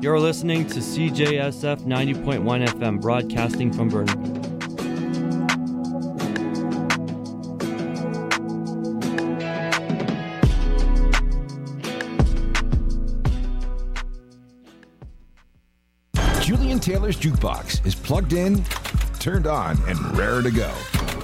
You're listening to CJSF 90.1 FM, broadcasting from Burnaby. Julian Taylor's Jukebox is plugged in, turned on, and raring to go.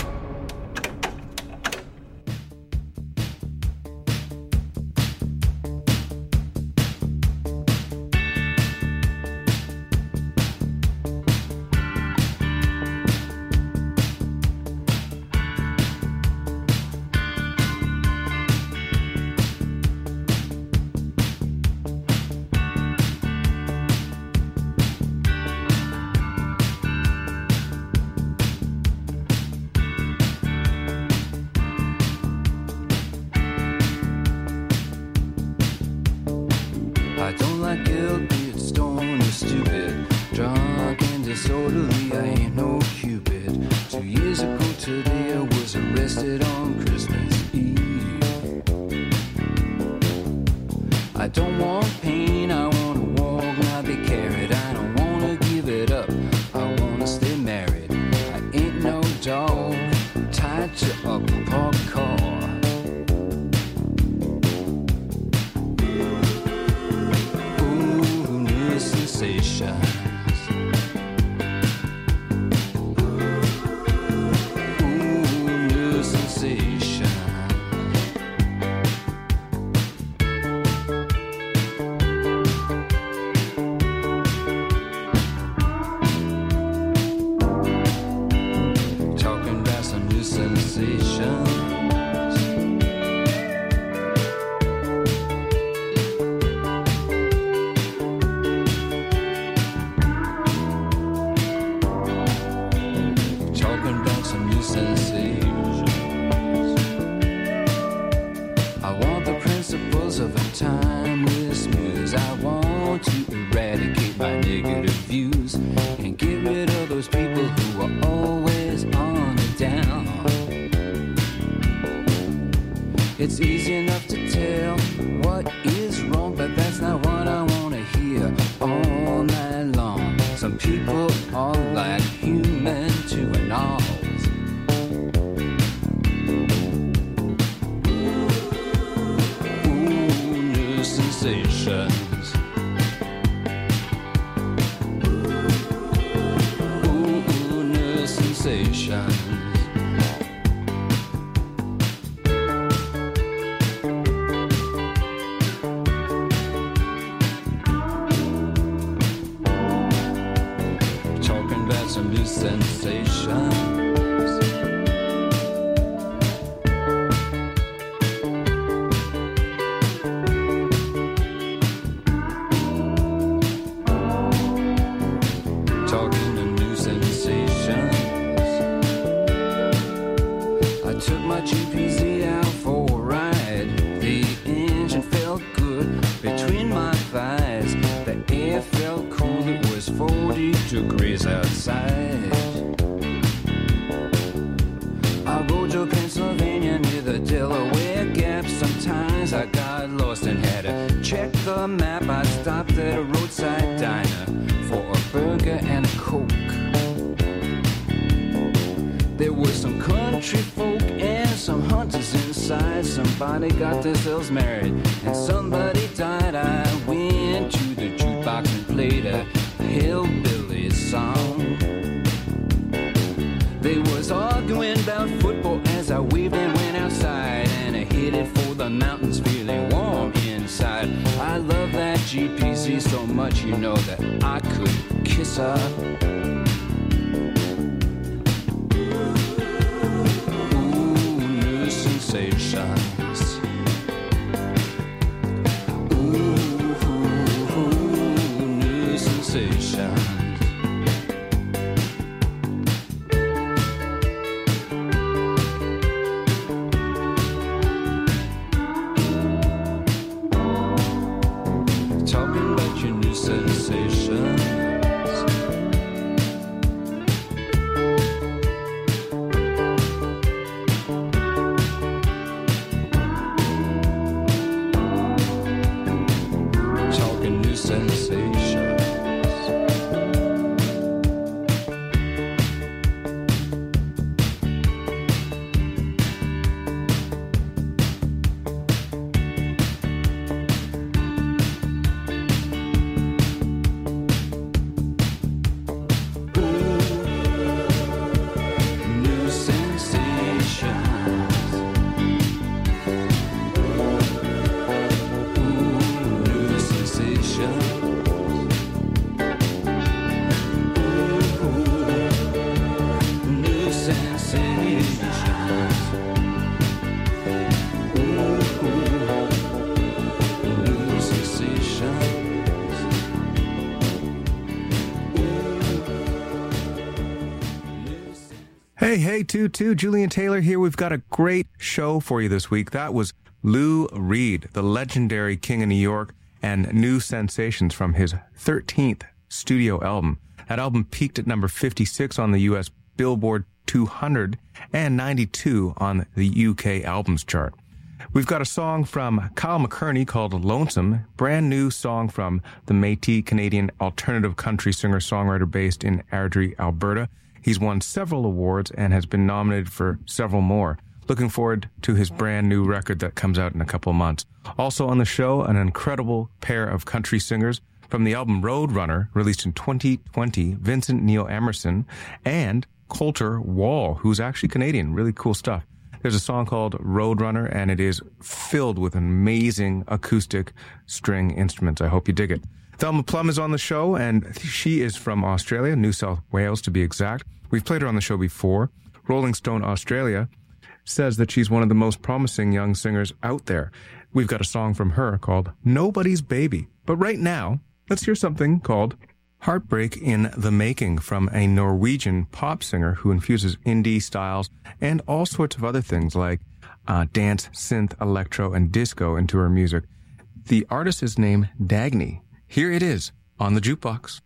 It's easy enough to tell what is wrong, but that's not what I want to hear all night long. Some people are like human to an all. Ooh, new sensations. Ooh, new sensations. Sensations. Talking to new sensations. I took my GPZ out for a ride. The engine felt good between my thighs. The air felt cool, it was 40 degrees outside. Pennsylvania near the Delaware Gap. Sometimes I got lost and had to check the map. I stopped at a roadside diner for a burger and a Coke. There were some country folk and some hunters inside. Somebody got themselves married and somebody died. I went to the jukebox and played a hillbilly song. They was arguing about football as I waved and went outside, and I headed for the mountains feeling warm inside. I love that GPZ so much, you know, that I could kiss her. Ooh, new sensations. Ooh, new sensations. Sensations. Hey, Tutu, Julian Taylor here. We've got a great show for you this week. That was Lou Reed, the legendary King of New York, and new sensations from his 13th studio album. That album peaked at number 56 on the U.S. Billboard 200 and 92 on the UK albums chart. We've got a song from Kyle McCurney called Lonesome, brand new song from the Métis Canadian alternative country singer-songwriter based in Airdrie, Alberta. He's won several awards and has been nominated for several more. Looking forward to his brand new record that comes out in a couple of months. Also on the show, an incredible pair of country singers from the album Roadrunner, released in 2020, Vincent Neil Emerson and Colter Wall, who's actually Canadian. Really cool stuff. There's a song called Roadrunner, and it is filled with amazing acoustic string instruments. I hope you dig it. Thelma Plum is on the show, and she is from Australia, New South Wales to be exact. We've played her on the show before. Rolling Stone Australia says that she's one of the most promising young singers out there. We've got a song from her called Nobody's Baby. But right now, let's hear something called Heartbreak in the Making from a Norwegian pop singer who infuses indie styles and all sorts of other things like dance, synth, electro, and disco into her music. The artist is named Dagny. Here it is on the Jukebox.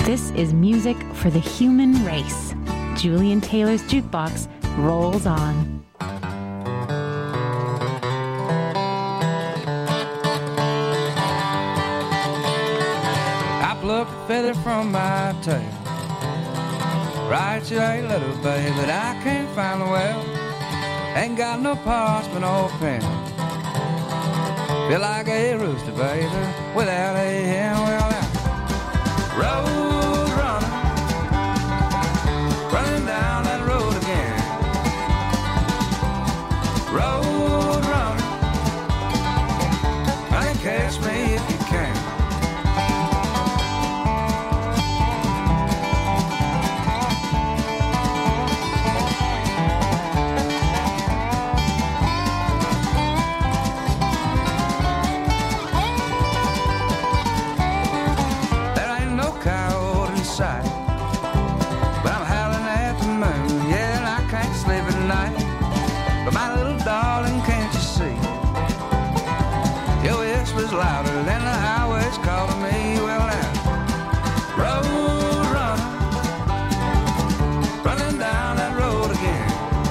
This is music for the human race. Julian Taylor's Jukebox rolls on. I plucked a feather from my tail. Right you ain't little baby, but I can't find the well. Ain't got no parchment or pen. Feel like a rooster, baby, without a hen. Well, now, road runner, running down that road again. Road runner, I can catch me if you can. But I'm howling at the moon, yeah, and I can't sleep at night. But my little darling, can't you see? Your whisper's louder than the highway's calling me. Well, now, road runner, running down that road again.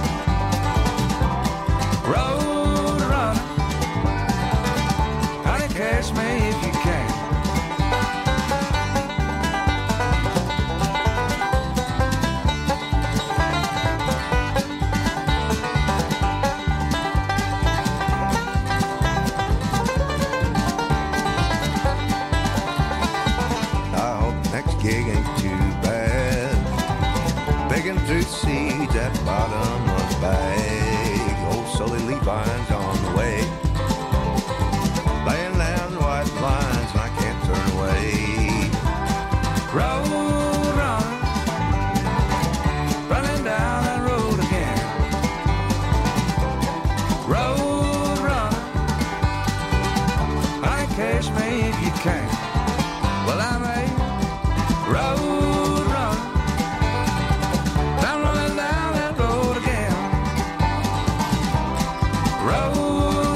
Road runner, honey, catch me if you can. Through seeds at bottom of the bag. Old sully leaf vines on the way, laying down white lines and I can't turn away. Road runner, running down that road again. Road runner, honey, catch me if you can. Well, I'm a road runner, I'm running down that road again. Road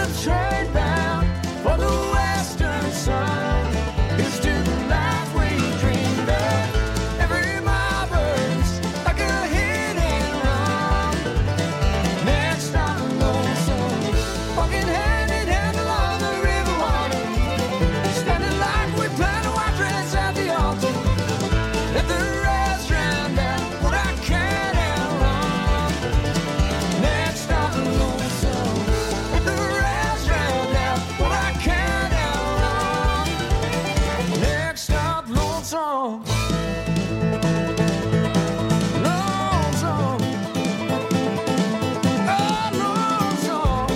train bound for the western sun. Here's to the life we dreamed of. Every mile burns like a hit and run. Next stop, Lonesome, walking hand in hand along the river water. Standing like we planned a white dress at the altar. Let the rest drown out what I can outrun. Next stop, Lonesome, let the rest drown out what I can outrun. Next stop, Lonesome. Lonesome. Oh, Lonesome.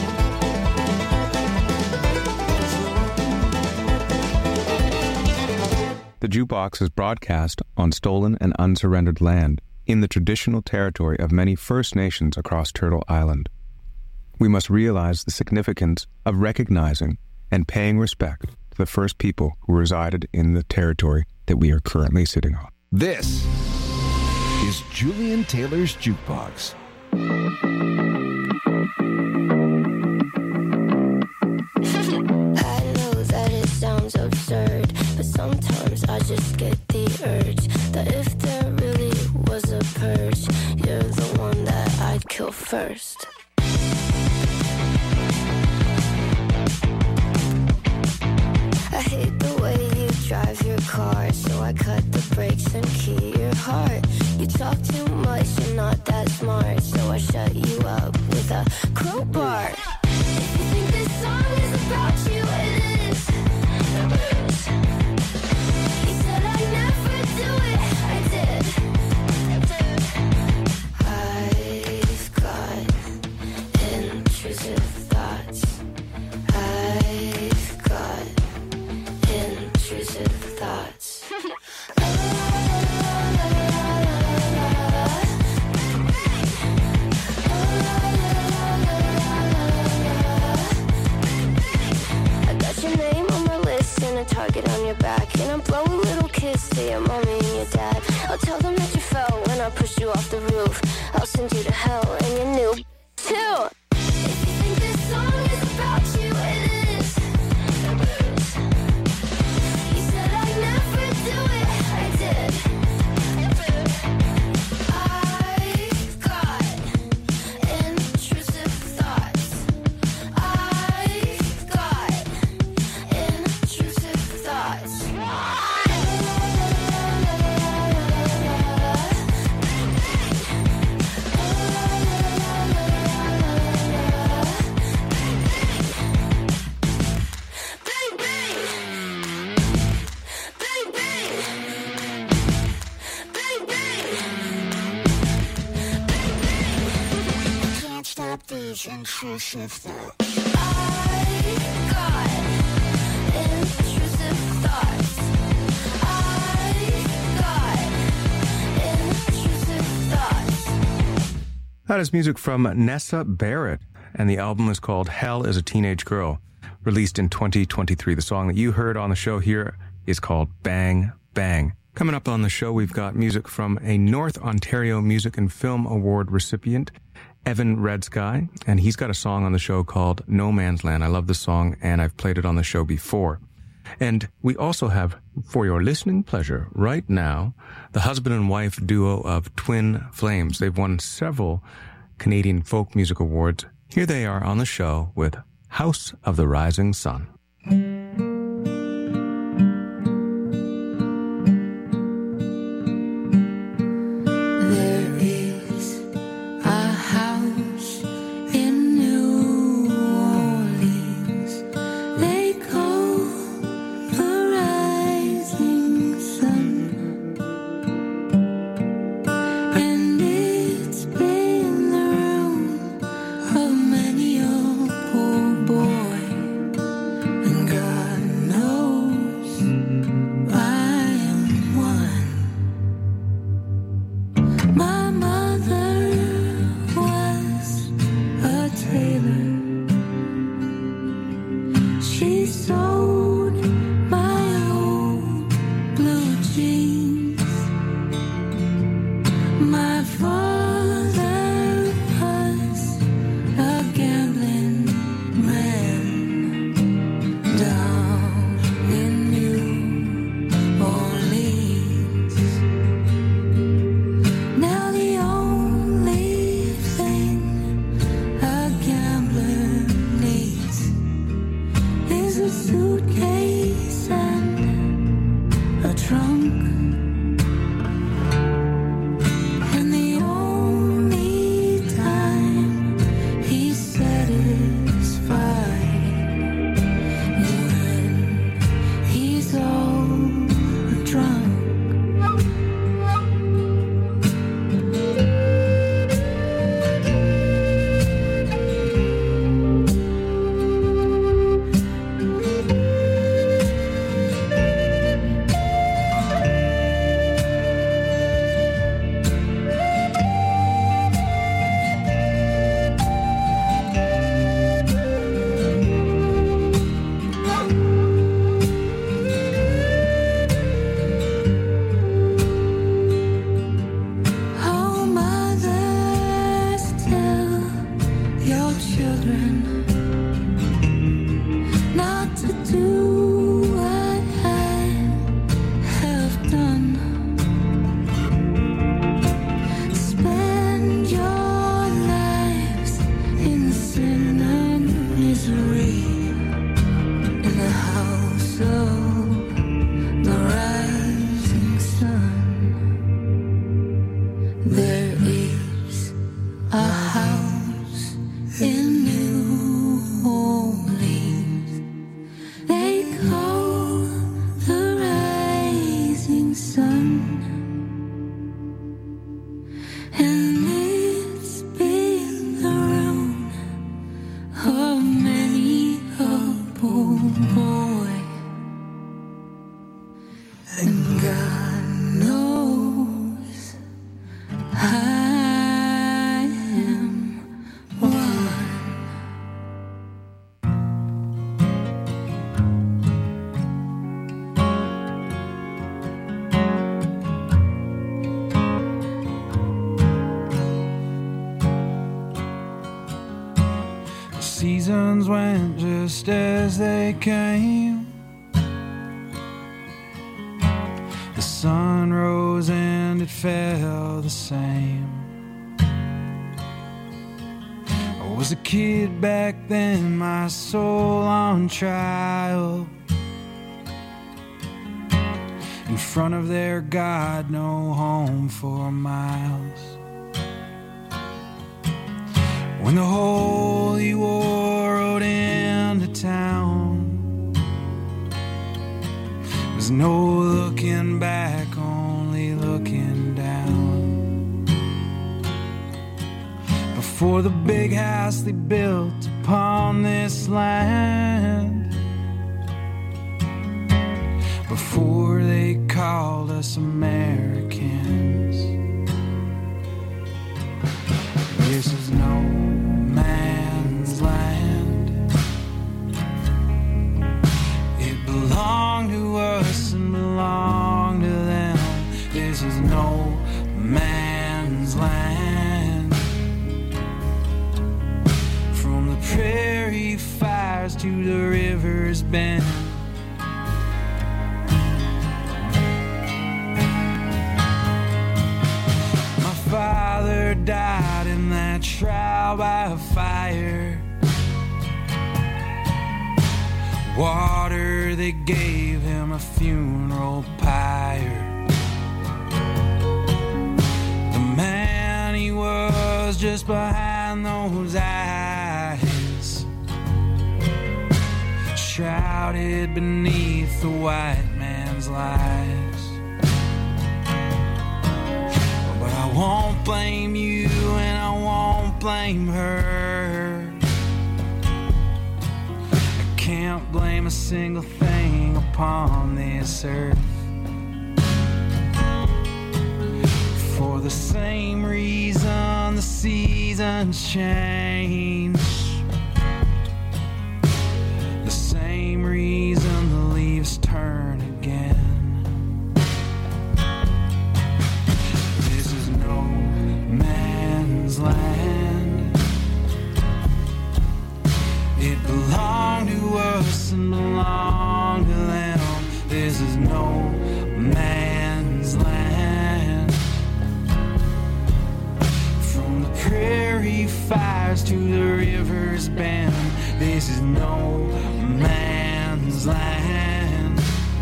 The Jukebox is broadcast on stolen and unsurrendered land in the traditional territory of many First Nations across Turtle Island. We must realize the significance of recognizing and paying respect to the first people who resided in the territory that we are currently sitting on. This is Julian Taylor's Jukebox. I know that it sounds absurd, but sometimes I just get the urge that if there really was a purge, you're the one that I'd kill first. I hate the way you drive your car, so I cut the brakes and key your heart. You talk too much, you're not that smart, so I shut you up with a crowbar. If you think this song is about you, it is. You said I'd never do it, I did. I've got intrusive thoughts. I've got intrusive thoughts. I got your name on my list and a target on your back, and I'm blowing little kiss to your mommy and your dad. I'll tell them that you fell when I pushed you off the roof. I'll send you to hell and your new too. If you think this song is about you, it is. You said I'd never do it, I did. I've got intrusive thoughts. I've got intrusive thoughts. Bang, bang. Bang, bang. Bang, bang. Can't stop these intrusive thoughts. I've got intrusive thoughts. I've got intrusive thoughts. That is music from Nessa Barrett, and the album is called Hell is a Teenage Girl, released in 2023. The song that you heard on the show here is called Bang Bang. Coming up on the show, we've got music from a North Ontario Music and Film Award recipient, Evan Redsky, and he's got a song on the show called No Man's Land. I love this song, and I've played it on the show before. And we also have, for your listening pleasure right now, the husband and wife duo of Twin Flames. They've won several Canadian folk music awards. Here they are on the show with House of the Rising Sun. There is a house in New Orleans they call the Rising Sun, and it's been the room of many a poor boy suitcase and a trunk. And the only time he's satisfied is when he's all drunk. Seasons went just as they came. The sun rose and it fell the same. I was a kid back then, my soul on trial. In front of their God, no home for miles. When the Holy War rode into town, there was no looking back, only looking down. Before the big house they built upon this land, before they called us Americans, this is no man's land. It belonged to us and belonged to them. This is no man's land. From the prairie fires to the river's bend, my father died in that trial by fire. Water, they gave him a funeral pyre. The man he was just behind those eyes, shrouded beneath the white man's lies. But I won't blame you and I won't blame her. I can't blame a single thing upon this earth. For the same reason the seasons change, the same reason the leaves turn again. This is no man's land. It belonged to us and belonged to them. This is no man's land. From the prairie fires to the river's bend, this is no man's man's land.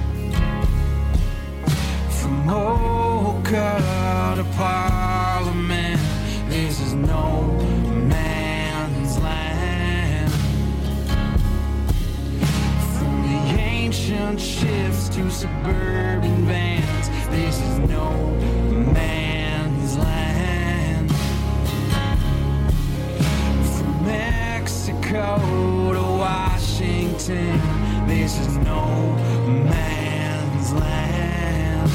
From Oka to Parliament, this is no man's land. From the ancient ships to suburban vans, this is no man's land. From Mexico to Washington, this is no man's land.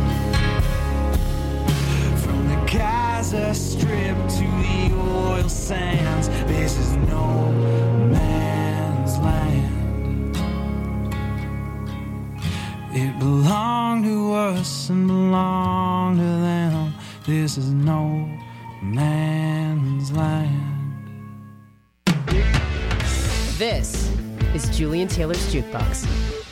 From the Gaza Strip to the oil sands, this is no man's land. It belonged to us and belonged to them. This is no man's land. This is Julian Taylor's Jukebox.